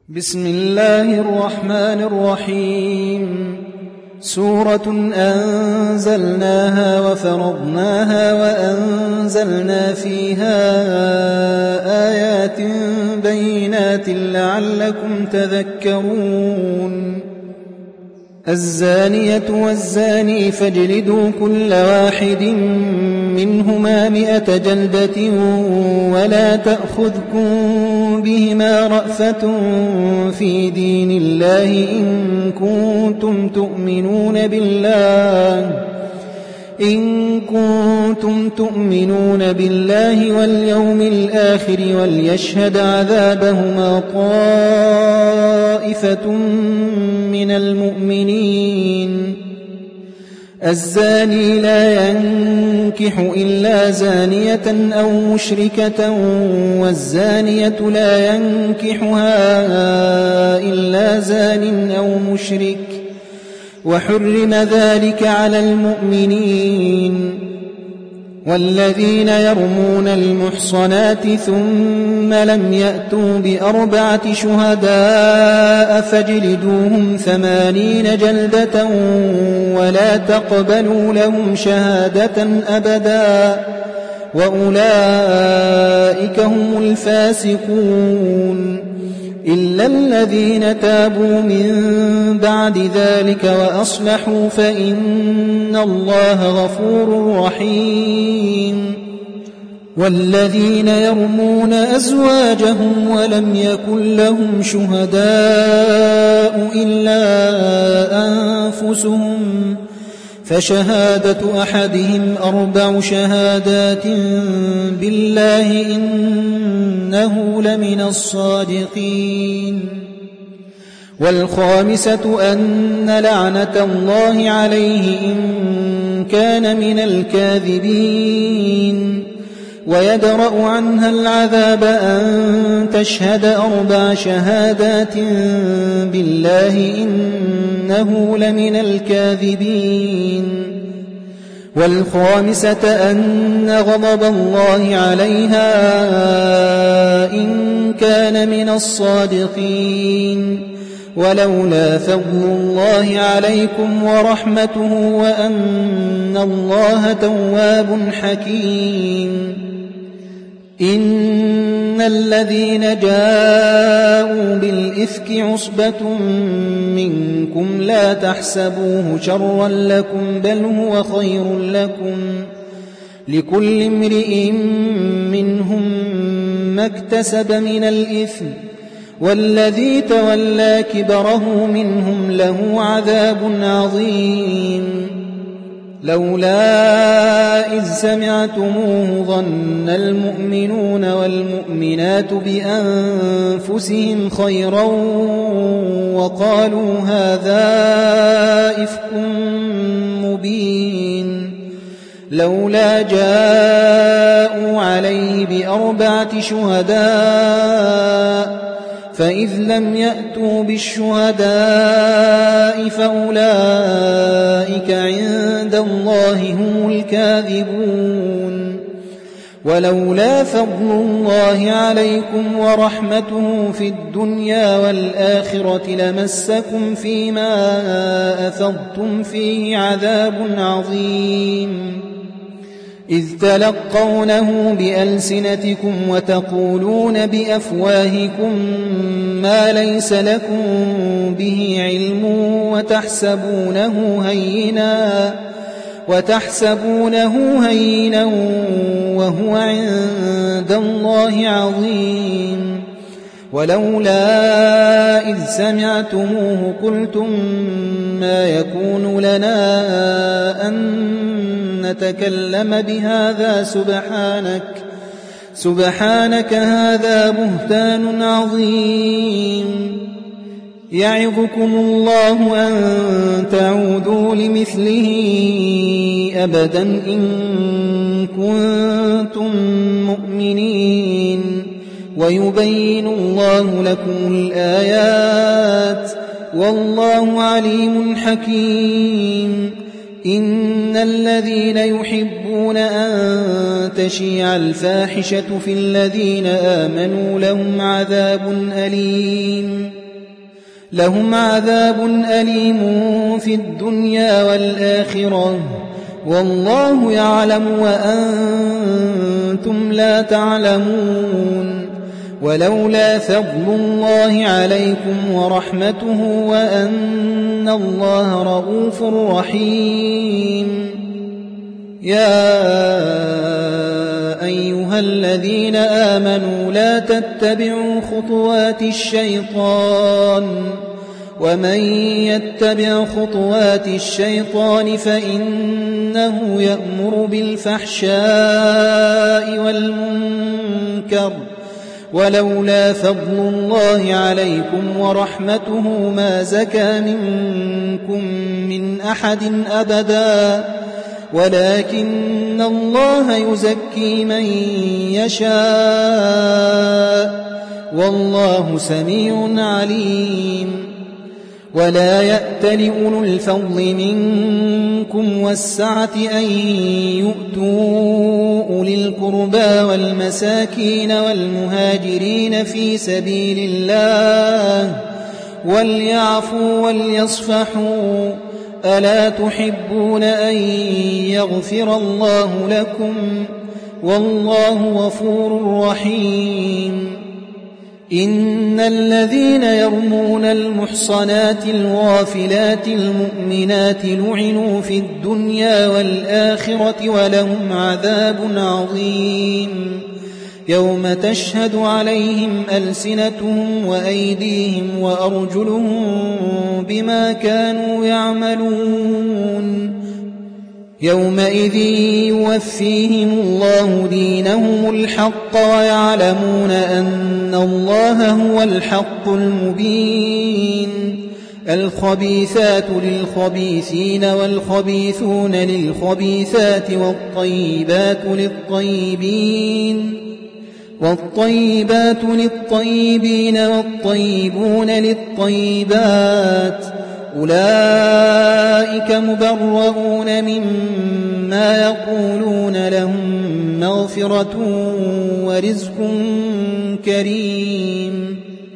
بسم الله الرحمن الرحيم. سورة أنزلناها وفرضناها وأنزلنا فيها آيات بينات لعلكم تذكرون. الزانية والزاني فاجلدوا كل واحد منهما 100 جلدة ولا تأخذكم بهما رأفة في دين الله إن كنتم تؤمنون بالله واليوم الآخر وليشهد عذابهما طائفة من المؤمنين. الزاني لا ينكح إلا زانية أو مشركة والزانية لا ينكحها إلا زان أو مشرك وحرم ذلك على المؤمنين. والذين يرمون المحصنات ثم لم يأتوا ب4 شهداء فاجلدوهم 80 جلدة ولا تقبلوا لهم شهادة أبدا وأولئك هم الفاسقون. إلا الذين تابوا من بعد ذلك وأصلحوا فإن الله غفور رحيم. والذين يرمون أزواجهم ولم يكن لهم شهداء إلا أنفسهم فشهادة أحدهم 4 شهادات بالله إنه لمن الصادقين. والخامسة أن لعنة الله عليه إن كان من الكاذبين. ويدرأ عنها العذاب أن تشهد 4 شهادات بالله إنه لمن الكاذبين. والخامسة أن غضب الله عليها إن كان من الصادقين. ولولا فضل الله عليكم ورحمته وأن الله تواب حكيم. إن الذين جاءوا بالإفك عصبة منكم لا تحسبوه شرا لكم بل هو خير لكم لكل امرئ منهم ما اكتسب من الإثم والذي تولى كبره منهم له عذاب عظيم. لولا إذ سمعتموه ظن المؤمنون والمؤمنات بأنفسهم خيرا وقالوا هذا إفك مبين. لولا جاءوا عليه ب4 شهداء فإذ لم يأتوا بالشهداء فأولئك عند الله هم الكاذبون. ولولا فضل الله عليكم ورحمته في الدنيا والآخرة لمسكم فيما أفضتم فيه عذاب عظيم. إذ تلقونه بألسنتكم وتقولون بأفواهكم ما ليس لكم به علم وتحسبونه هينا وهو عند الله عظيم. ولولا إذ سمعتموه قلتم ما يكون لنا أن نتكلم بهذا سبحانك هذا بهتان عظيم. يعظكم الله أن تعودوا لمثله أبدا إن كنتم مؤمنين. ويبين الله لكم الآيات والله عليم حكيم. إن الذين يحبون أن تشيع الفاحشة في الذين آمنوا لهم عذاب أليم في الدنيا والآخرة والله يعلم وأنتم لا تعلمون ولولا فضل الله عليكم ورحمته وأن الله رؤوف رحيم يا أيها الذين آمنوا لا تتبعوا خطوات الشيطان ومن يتبع خطوات الشيطان فإنه يأمر بالفحشاء والمنكر ولولا فضل الله عليكم ورحمته ما زكى منكم من أحد أبدا ولكن الله يزكي من يشاء والله سميع عليم ولا يأتل أولو الفضل منكم والسعة أن يؤتوا أولي القربى والمساكين والمهاجرين في سبيل الله وليعفوا وليصفحوا ألا تحبون أن يغفر الله لكم والله غفور رحيم إن الذين يرمون المحصنات الغافلات المؤمنات لعنوا في الدنيا والآخرة ولهم عذاب عظيم يوم تشهد عليهم ألسنتهم وأيديهم وأرجلهم بما كانوا يعملون يومئذ يوفيهم الله دينهم الحق ويعلمون أن الله هو الحق المبين الخبيثات للخبيثين والخبيثون للخبيثات والطيبات للطيبين والطيبون للطيبات أولئك مبرؤون مما يقولون لهم مغفرة ورزق كريم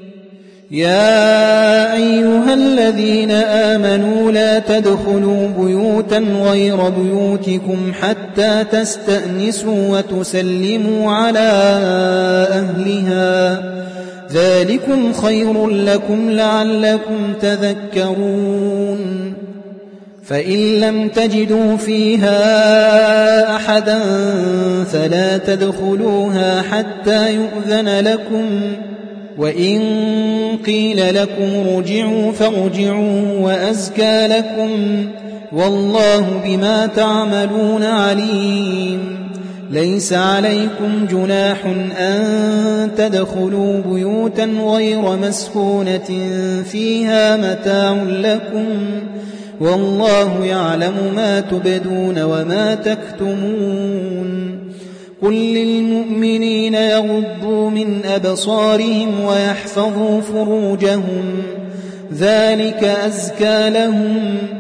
يا أيها الذين آمنوا لا تدخلوا بيوتا غير بيوتكم حتى تستأنسوا وتسلموا على أهلها ذلكم خير لكم لعلكم تذكرون فإن لم تجدوا فيها أحدا فلا تدخلوها حتى يؤذن لكم وإن قيل لكم ارجعوا فارجعوا وأزكى لكم والله بما تعملون عليم ليس عليكم جناح أن تدخلوا بيوتا غير مسكونة فيها متاع لكم والله يعلم ما تبدون وما تكتمون قل للمؤمنين يغضوا من أبصارهم ويحفظوا فروجهم ذلك أزكى لهم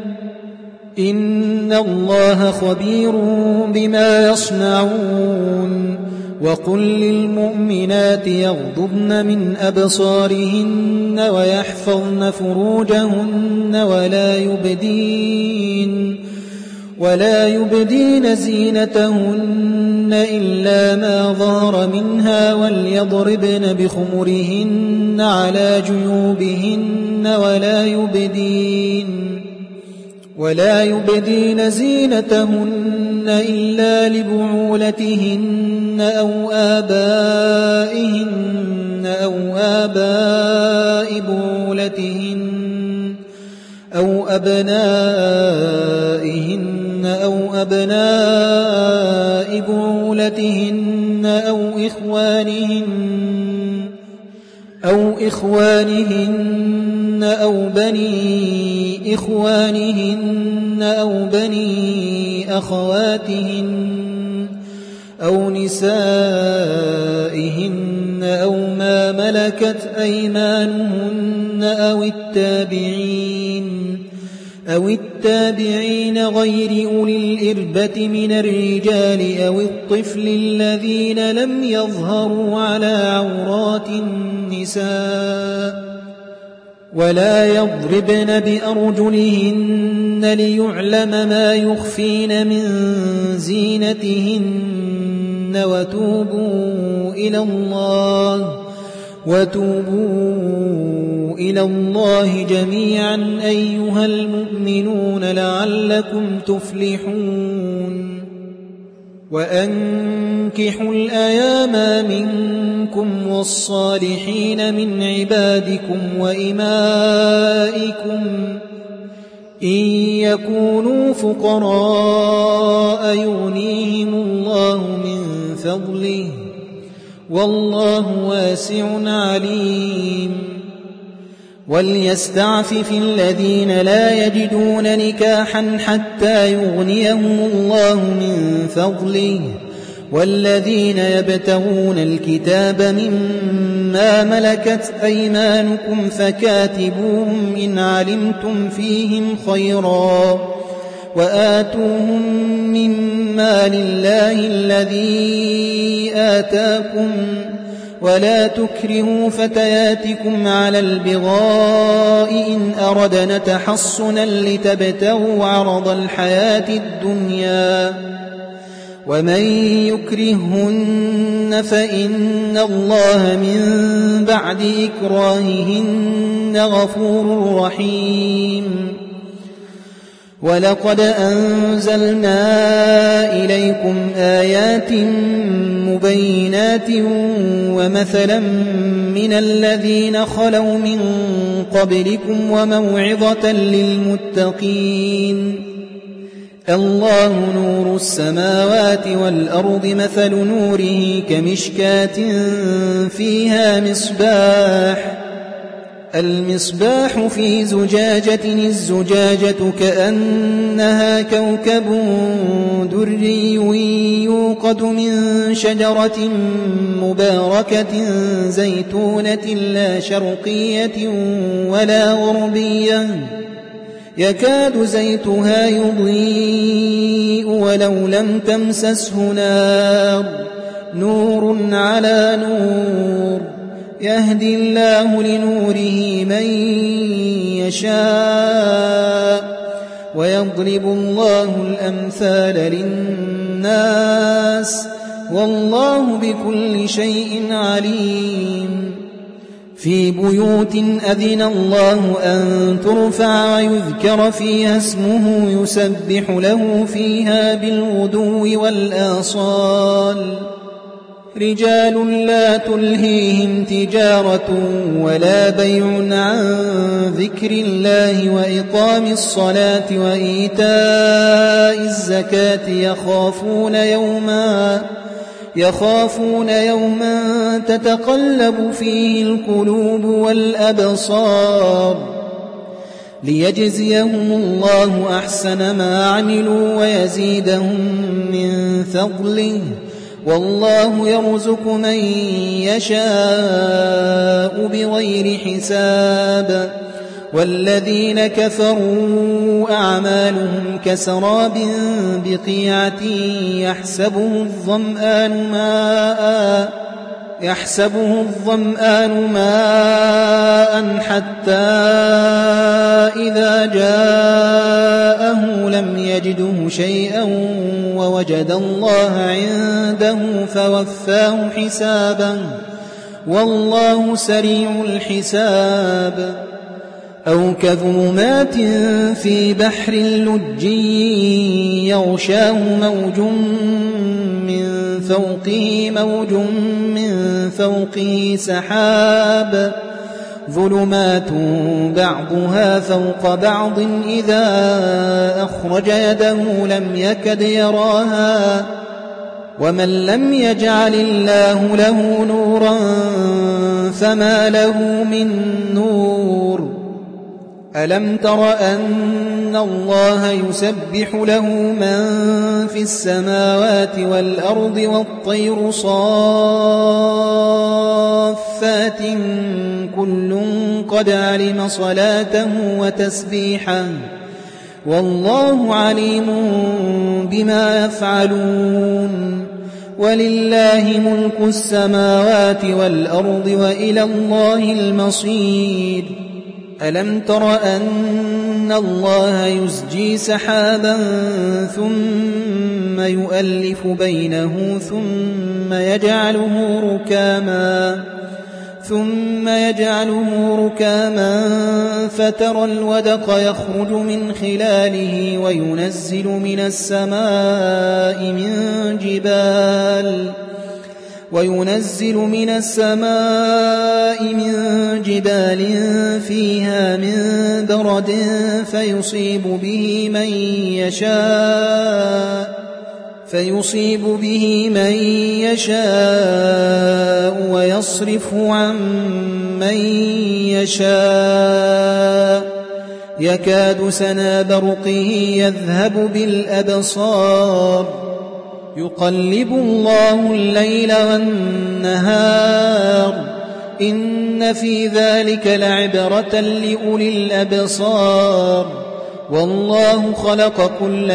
إن الله خبير بما يصنعون وقل للمؤمنات يغضضن من أبصارهن ويحفظن فروجهن ولا يبدين زينتهن إلا ما ظهر منها وليضربن بخمرهن على جيوبهن ولا يبدين زينتهن إلا لبعولتهن أو آبائهن أو آباء بعولتهن أو أبنائهن أو أبناء بعولتهن أو إخوانهن أو بني إخوانهن أو بني أخواتهن أو نسائهن أو ما ملكت أيمانهن أو التابعين غير أولي الإربة من الرجال أو الطفل الذين لم يظهروا على عورات النساء ولا يضربن بأرجلهن ليعلم ما يخفين من زينتهن وتوبوا إلى الله جميعا أيها المؤمنون لعلكم تفلحون وأنكحوا الأيام منكم والصالحين من عبادكم وإمائكم إن يكونوا فقراء يغنيهم الله من فضله والله واسع عليم وليستعفف الذين لا يجدون نكاحا حتى يغنيهم الله من فضله والذين يبتغون الكتاب مما ملكت أيمانكم فكاتبوهم إن علمتم فيهم خيرا وآتوهم مما لله الذي آتاكم ولا تكرهوا فتياتكم على البغاء إن أردنا تحصنا لتبتغوا عرض الحياة الدنيا ومن يكرهن فإن الله من بعد إكراههن غفور رحيم ولقد أنزلنا إليكم آيات مبينات ومثلا من الذين خلوا من قبلكم وموعظة للمتقين الله نور السماوات والأرض مثل نوره كمشكاة فيها المصباح في زجاجة الزجاجة كأنها كوكب دري يوقد من شجرة مباركة زيتونة لا شرقية ولا غربية يكاد زيتها يضيء ولو لم تمسسه نور على نور يهدي الله لنوره من يشاء ويضرب الله الأمثال للناس والله بكل شيء عليم في بيوت أذن الله أن ترفع ويذكر فيها اسمه يسبح له فيها بالغدو والآصال رجال لا تلهيهم تجارة ولا بيع عن ذكر الله وإقام الصلاة وإيتاء الزكاة يخافون يوما تتقلب فيه القلوب والأبصار ليجزيهم الله أحسن ما عملوا ويزيدهم من فضله والله يرزق من يشاء بغير حساب والذين كفروا أعمالهم كسراب بقيعة يحسبه الظمآن ماء حتى إذا جاءه لم يجده شيئا ووجد الله عنده فوفاه حسابه والله سريع الحساب أو كظلمات في بحر لج يغشاه موج من فوقه سحاب ظلمات بعضها فوق بعض إذا أخرج يده لم يكد يراها ومن لم يجعل الله له نورا فما له من نور ألم تر أن الله يسبح له من في السماوات والأرض والطير صافات كل قد علم صلاته وتسبيحه والله عليم بما يفعلون ولله ملك السماوات والأرض وإلى الله المصير ألم تر أن الله يزجي سحابا ثم يؤلف بينه ثم يجعله ركاما فترى الودق يخرج من خلاله وينزل من السماء من جبال فيها من برد فيصيب به من يشاء ويصرفه عن من يشاء يكاد سنا برقه يذهب بالأبصار يقلب الله الليل والنهار إن في ذلك لعبرة لأولي الأبصار والله خلق كل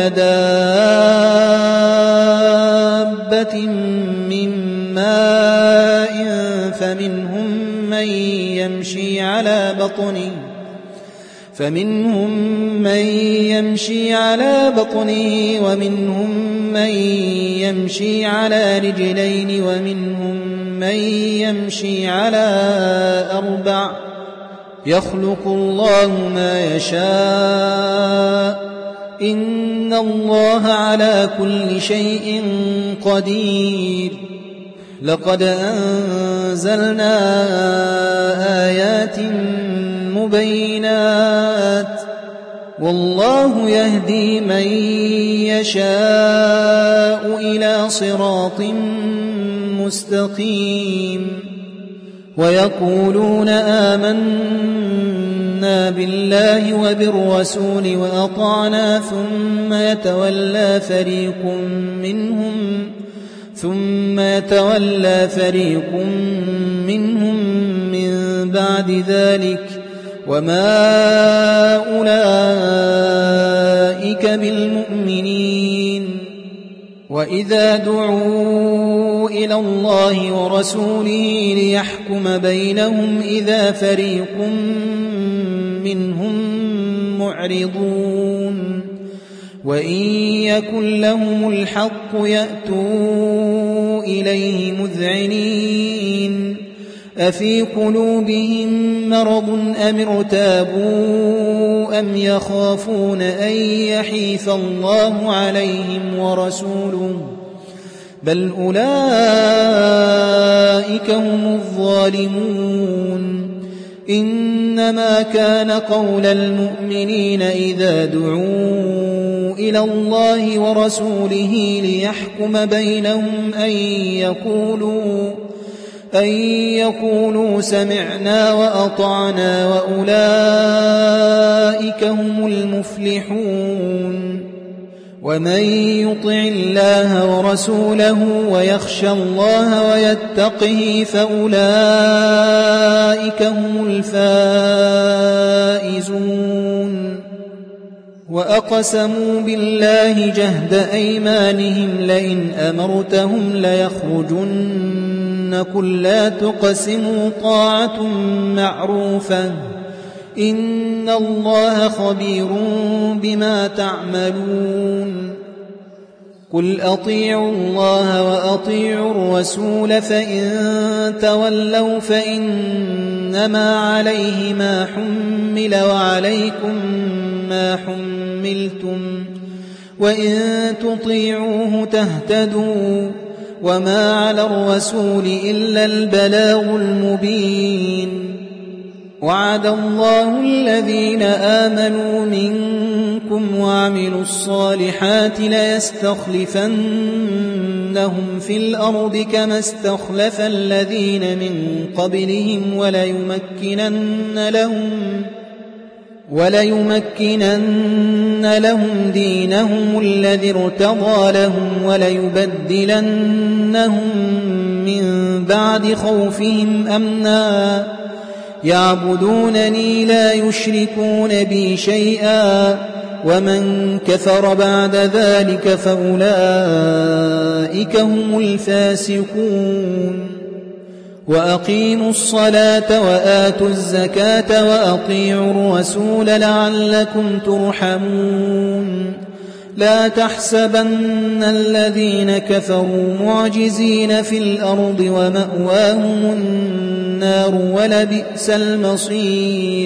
دابة من ماء فمنهم من يمشي على بطنه ومنهم من يمشي على رجلين ومنهم من يمشي على أربع يخلق الله ما يشاء إن الله على كل شيء قدير لقد أنزلنا آيات مبينات والله يهدي من يشاء إلى صراط مستقيم ويقولون آمنا بالله وبالرسول وأطعنا ثم يتولى فريق منهم من بعد ذلك وما أولئك بالمؤمنين وإذا دعوا إلى الله ورسوله ليحكم بينهم إذا فريق منهم معرضون وإن يكن لهم الحق يأتوا إليه مذعنين أفي قلوبهم مرض أم ارتابوا أم يخافون أن يحيف الله عليهم ورسوله بل أولئك هم الظالمون إنما كان قول المؤمنين إذا دعوا إلى الله ورسوله ليحكم بينهم أن يقولوا سمعنا وأطعنا وأولئك هم المفلحون ومن يطع الله ورسوله ويخشى الله ويتقه فأولئك هم الفائزون وأقسموا بالله جهد أيمانهم لئن أمرتهم ليخرجن قل لا تقسموا طاعة معروفة إن الله خبير بما تعملون قل أطيعوا الله وأطيعوا الرسول فإن تولوا فإنما عليه ما حمل وعليكم ما حملتم وإن تطيعوه تهتدوا وما على الرسول إلا البلاغ المبين وعد الله الذين آمنوا منكم وعملوا الصالحات ليستخلفنهم في الأرض كما استخلف الذين من قبلهم وليمكنن لهم دينهم الذي ارتضى لهم وليبدلنهم من بعد خوفهم أمنا يعبدونني لا يشركون بي شيئا ومن كفر بعد ذلك فأولئك هم الفاسقون وأقيموا الصلاة وآتوا الزكاة وأطيعوا الرسول لعلكم ترحمون لا تحسبن الذين كفروا معجزين في الأرض ومأواهم النار ولبئس المصير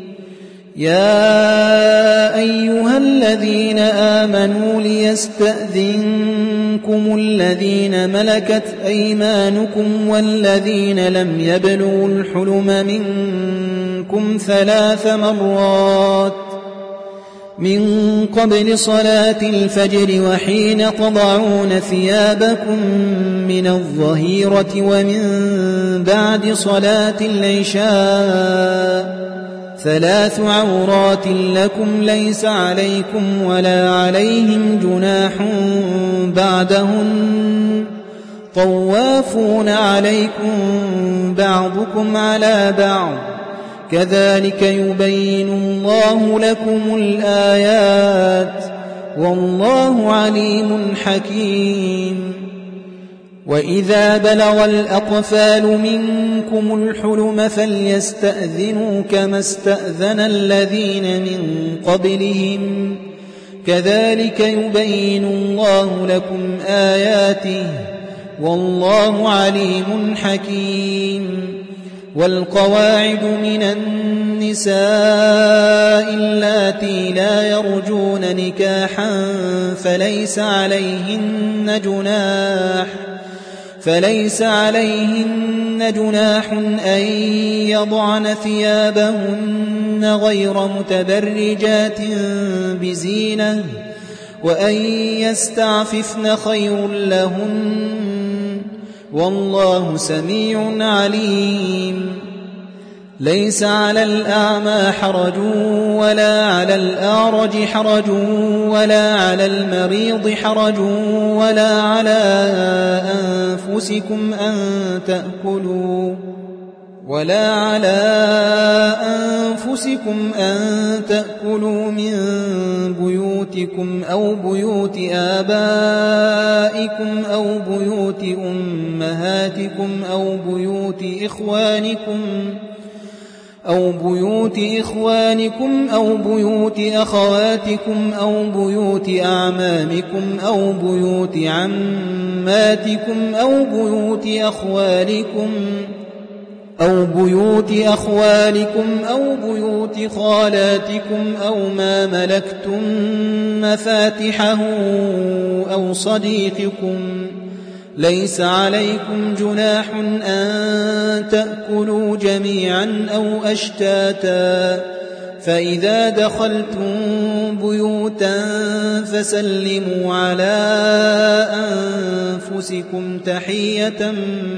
يا أيها الذين آمنوا ليستأذنكم الذين ملكت أيمانكم والذين لم يبلغوا الحلم منكم 3 مرات من قبل صلاة الفجر وحين تضعون ثيابكم من الظهيرة ومن بعد صلاة العشاء 3 عورات لكم ليس عليكم ولا عليهم جناح بعدهن طوافون عليكم بعضكم على بعض كذلك يبين الله لكم الآيات والله عليم حكيم وإذا بلغ الأطفال منكم الحلم فليستأذنوا كما استأذن الذين من قبلهم كذلك يبين الله لكم آياته والله عليم حكيم والقواعد من النساء اللاتي لا يرجون نكاحا فليس عليهن جناح أن يضعن ثيابهن غير متبرجات بزينة وأن يستعففن خير لهن والله سميع عليم ليس على الأعمى حرج ولا على الأعرج حرج ولا على المريض حرج ولا على أنفسكم أن تأكلوا من بيوتكم أو بيوت آبائكم أو بيوت أمهاتكم أو بيوت إخوانكم أو بيوت أخواتكم أو بيوت أعمامكم أو بيوت عماتكم أو بيوت أخوالكم أو بيوت خالاتكم أو ما ملكتم مفاتحه أو صديقكم ليس عليكم جناح أن تأكلوا جميعا أو أشتاتا فإذا دخلتم بيوتا فسلموا على أنفسكم تحية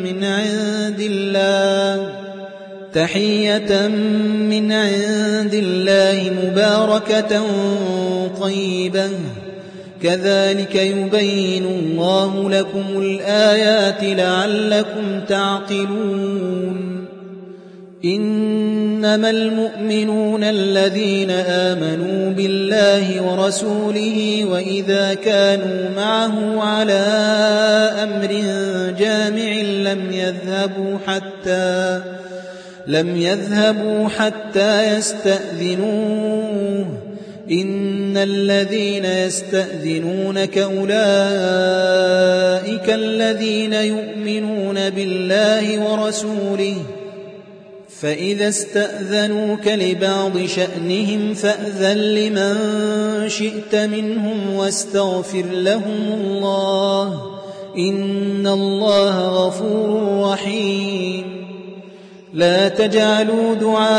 من عند الله مباركة طيبة كذلك يبين الله لكم الآيات لعلكم تعقلون إنما المؤمنون الذين آمنوا بالله ورسوله وإذا كانوا معه على أمر جامع لم يذهبوا حتى يستأذنوه إن الذين يستأذنونك أولئك الذين يؤمنون بالله ورسوله فإذا استأذنوك لبعض شأنهم فأذن لمن شئت منهم واستغفر لهم الله إن الله غفور رحيم لا تجعلوا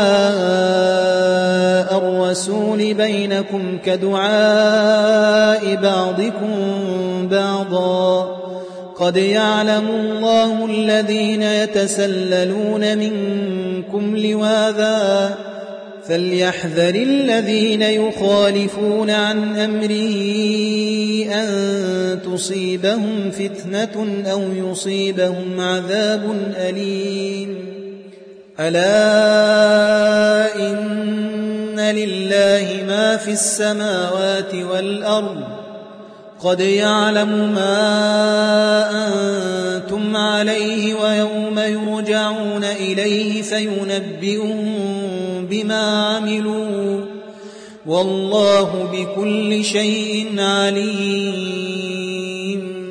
دعاء الرسول بينكم كدعاء بعضكم بعضا قد يعلم الله الذين يتسللون منكم لواذا فليحذر الذين يخالفون عن أمره أن تصيبهم فتنة أو يصيبهم عذاب أليم ألا إن لله ما في السماوات والأرض قد يعلم ما أنتم عليه ويوم يرجعون إليه فينبئهم بما عملوا والله بكل شيء عليم